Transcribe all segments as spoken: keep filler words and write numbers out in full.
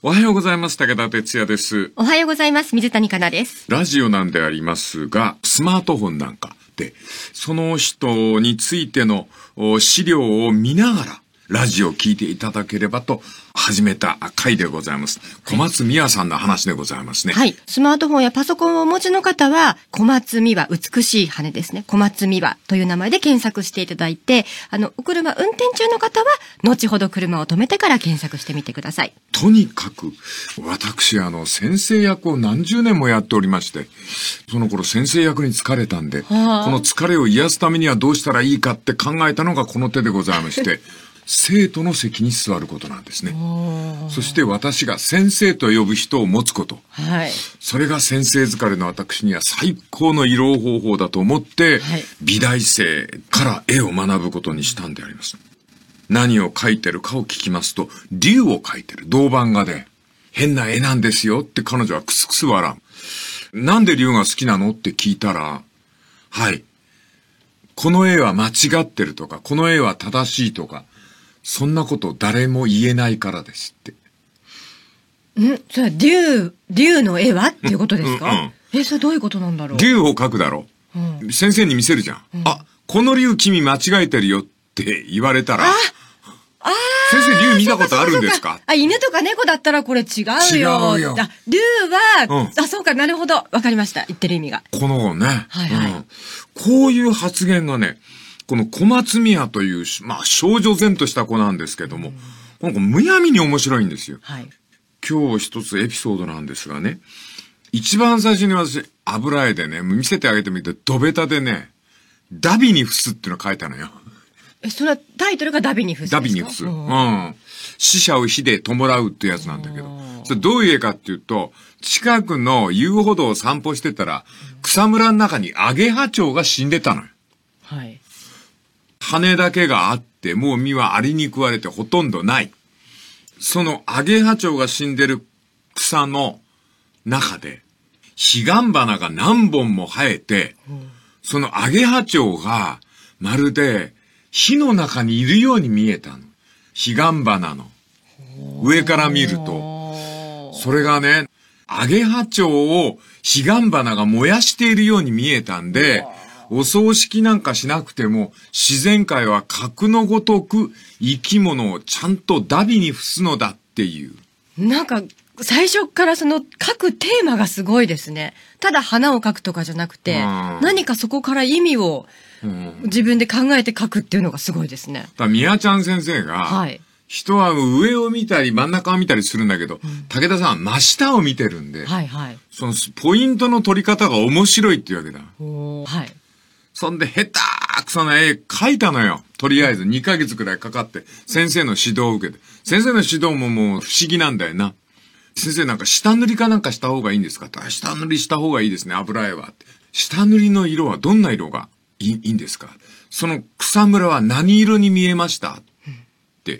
おはようございます。武田哲也です。 おはようございます。水谷香奈です。 ラジオなんでありますが、スマートフォンなんかで、その人についての資料を見ながら、ラジオを聞いていただければと始めた回でございます。小松美和さんの話でございますね。 はい。スマートフォンやパソコンをお持ちの方は、小松美和、美しい羽ですね。小松美和という名前で検索していただいて、あの、お車運転中の方は、後ほど車を止めてから検索してみてください。 とにかく、私、あの、先生役を何十年もやっておりまして、その頃先生役に疲れたんで、この疲れを癒すためにはどうしたらいいかって考えたのがこの手でございまして、生徒の席に座ることなんですね。そして私が先生と呼ぶ人を持つこと。 はい。 それが先生疲れの私には最高の慰労方法だと思って、はい、美大生から絵を学ぶことにしたんであります。何を描いてるかを聞きますと、竜を描いてる。銅版画で。変な絵なんですよって彼女はクスクス笑う。なんで竜が好きなのって聞いたら、はい。この絵は間違ってるとか、この絵は正しいとか、そんなこと誰も言えないからですって。 んそれは竜、竜の絵はっていうことですか、うんうん、え、それどういうことなんだろう。 竜を描くだろう、うん。先生に見せるじゃん。うん、あ、この竜君間違えてるよって言われたら。ああ先生竜見たことあるんですか。 あ、犬とか猫だったらこれ違うよ。違うよ。あ、竜は、うん、あ、そうか、なるほど。わかりました。言ってる意味が。 このね。 はいはい、 うん。こういう発言がね、この小松美和という、まあ少女然とした子なんですけども、この子むやみに面白いんですよ。 はい、 今日一つエピソードなんですがね、一番最初に私、油絵でね、見せてあげてみて、ドベタでね、ダビニフスっていうの書いたのよ。 え、それはタイトルがダビニフスですか？ ダビニフス。うん。死者を火で弔うってやつなんだけど。それどういう絵かっていうと、近くの遊歩道を散歩してたら、草むらの中にアゲハチョウが死んでたのよ。 はい。 羽だけがあって、もう実はアリに食われてほとんどない。そのアゲハチョウが死んでる草の中で、彼岸花が何本も生えて、うん、そのアゲハチョウがまるで火の中にいるように見えたの。彼岸花の上から見ると、それがね、アゲハチョウを彼岸花が燃やしているように見えたんで、お葬式なんかしなくても、自然界は格のごとく生き物をちゃんとダビに付すのだっていう。 なんか、最初からその書くテーマがすごいですね。ただ花を描くとかじゃなくて、何かそこから意味を自分で考えて書くっていうのがすごいですね。 だ宮ちゃん先生が、はい、人は上を見たり真ん中を見たりするんだけど、うん、武田さん真下を見てるんで、 はいはい、 そのポイントの取り方が面白いっていうわけだ。 はい。 そんで下手くそな絵描いたのよ。とりあえずにかげつくらいかかって先生の指導を受けて。先生の指導ももう不思議なんだよな。先生なんか下塗りかなんかした方がいいんですかって。下塗りした方がいいですね、油絵は。下塗りの色はどんな色がいい、いいんですか。その草むらは何色に見えましたって、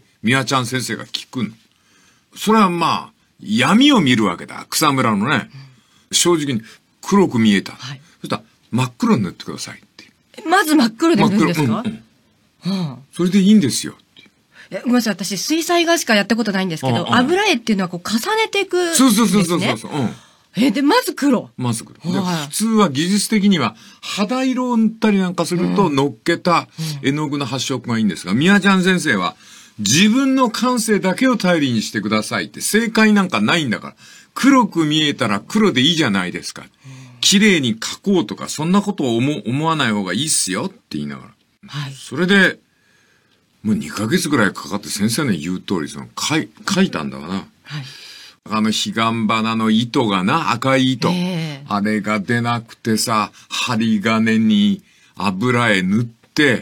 みわちゃん先生が聞くの。それはまあ、闇を見るわけだ。草むらのね。正直に黒く見えた。はい、そしたら真っ黒に塗ってくださいって。 まず真っ黒で塗るんですか？ 真っ黒、うんうんはあ、それでいいんですよ。 え、ごめんなさい。私、水彩画しかやったことないんですけど、ああ油絵っていうのはこう重ねていくんですね。 そうそうそうそうそう。うん、 え、で、まず黒。 まず黒。で、普通は技術的には肌色を塗ったりなんかすると、乗っけた絵の具の発色がいいんですが、みやちゃん先生は自分の感性だけを頼りにしてくださいって、正解なんかないんだから、黒く見えたら黒でいいじゃないですか。綺麗に描こうとか、そんなことを 思, 思わない方がいいっすよって言いながら。 はい。 それで、もうにかげつぐらいかかって先生の言う通り、その、書い、書いたんだわな。 はい。 あの、彼岸花の糸がな、赤い糸。 えー、 あれが出なくてさ、針金に油絵塗って、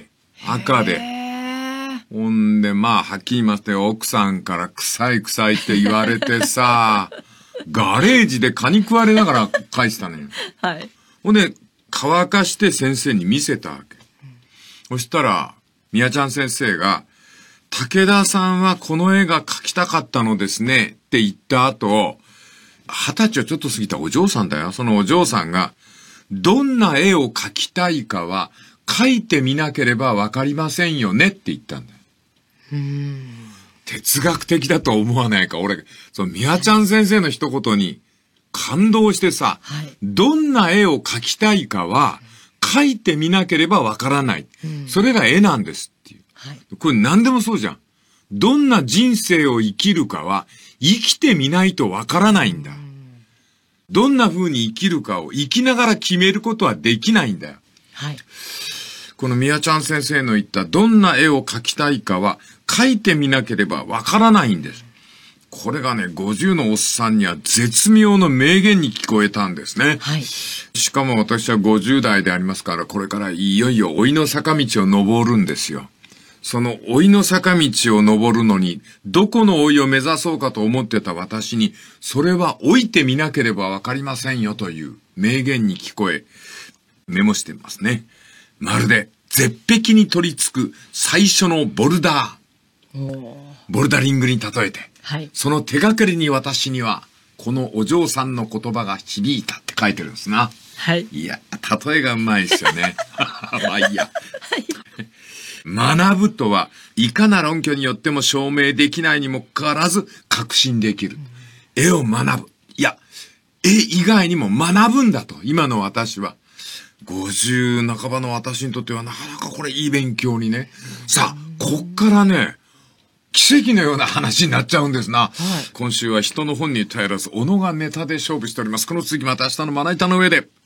赤で。ほんで、まあ、はっきり言いまして奥さんから臭い臭いって言われてさ、ガレージで蚊に食われながら書いてたのよ。 はい。 ほんで、乾かして先生に見せたわけ。うん、そしたら、みやちゃん先生が、武田さんはこの絵が描きたかったのですねって言った後、二十歳をちょっと過ぎたお嬢さんだよ。そのお嬢さんが、どんな絵を描きたいかは、描いてみなければわかりませんよねって言ったんだよ。 うーん。 哲学的だと思わないか。俺、その、みやちゃん先生の一言に感動してさ、はい、どんな絵を描きたいかは、描いてみなければわからない、うん。それが絵なんですっていう。はい、これ何でもそうじゃん。どんな人生を生きるかは、生きてみないとわからないんだ。うん、どんな風に生きるかを生きながら決めることはできないんだよ。はい、このみやちゃん先生の言ったどんな絵を描きたいかは、描いてみなければわからないんです。これがね、ごじゅうのおっさんには絶妙の名言に聞こえたんですね。はい。しかも私はごじゅう代でありますから、これからいよいよ老いの坂道を登るんですよ。その老いの坂道を登るのに、どこの老いを目指そうかと思ってた私に、それは老いてみなければわかりませんよという名言に聞こえ、メモしてますね。まるで絶壁に取り付く最初のボルダー。ボルダリングに例えて、はい、その手がかりに私には、このお嬢さんの言葉が響いたって書いてるんですな。はい。いや、例えがうまいですよね。まあいいや。はい、学ぶとは、いかな論拠によっても証明できないにもかかわらず確信できる。うん、絵を学ぶ。いや、絵以外にも学ぶんだと、今の私は。ごじゅう半ばの私にとってはなかなかこれいい勉強にね。さあ、こっからね、奇跡のような話になっちゃうんですな。はい、今週は人の本に頼らず、小野がネタで勝負しております。この次また明日のまな板の上で。